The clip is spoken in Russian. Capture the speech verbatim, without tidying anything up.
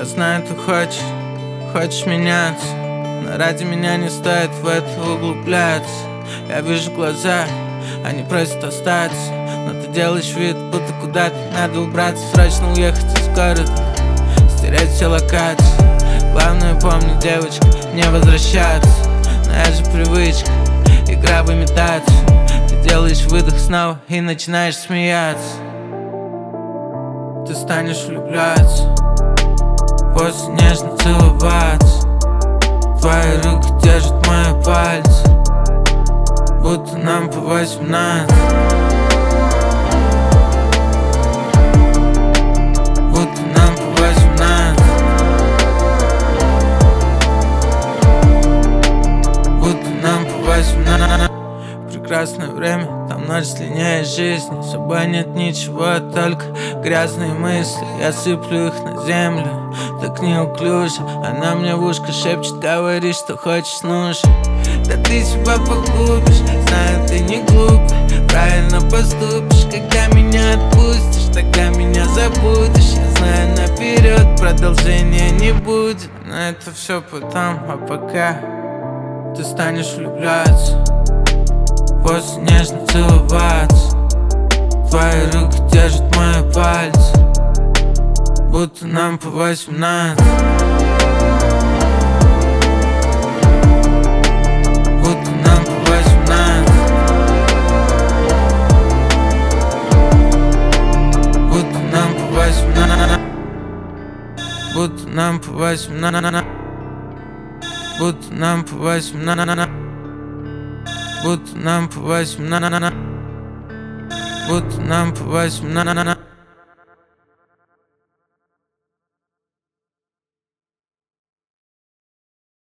Я знаю, ты хочешь, хочешь меняться, но ради меня не стоит в это углубляться. Я вижу глаза, они просят остаться, но ты делаешь вид, будто куда-то надо убраться. Срочно уехать из города, стереть все локации. Главное, помни, девочка, не возвращаться. Но я же привычка, игра в имитацию. Ты делаешь выдох снова и начинаешь смеяться. Ты станешь влюбляться, после нежно целоваться. Твои руки держат мои пальцы, будто нам по восемнадцать. Будто нам по восемнадцать. Будто нам по восемнадцать. Прекрасное время, там ночь длиннее жизни. С собой нет ничего, только грязные мысли. Я сыплю их на землю, так неуклюже. Она мне в ушко шепчет, говори, что хочешь, слушай. Да ты себя погубишь, знаю, ты не глупый. Правильно поступишь, когда меня отпустишь. Тогда меня забудешь, я знаю наперед, продолжения не будет. Но это все потом, а пока ты станешь влюбляться, после нежно целоваться. Твои руки держат мои пальцы, будто нам по восемнадцать. Будто нам по восемнадцать. Будто нам по восемнадцать. Будто нам по восемнадцать. Будто нам по восемнадцать. Будто нам по восемнадцать. Будто нам по восемнадцать.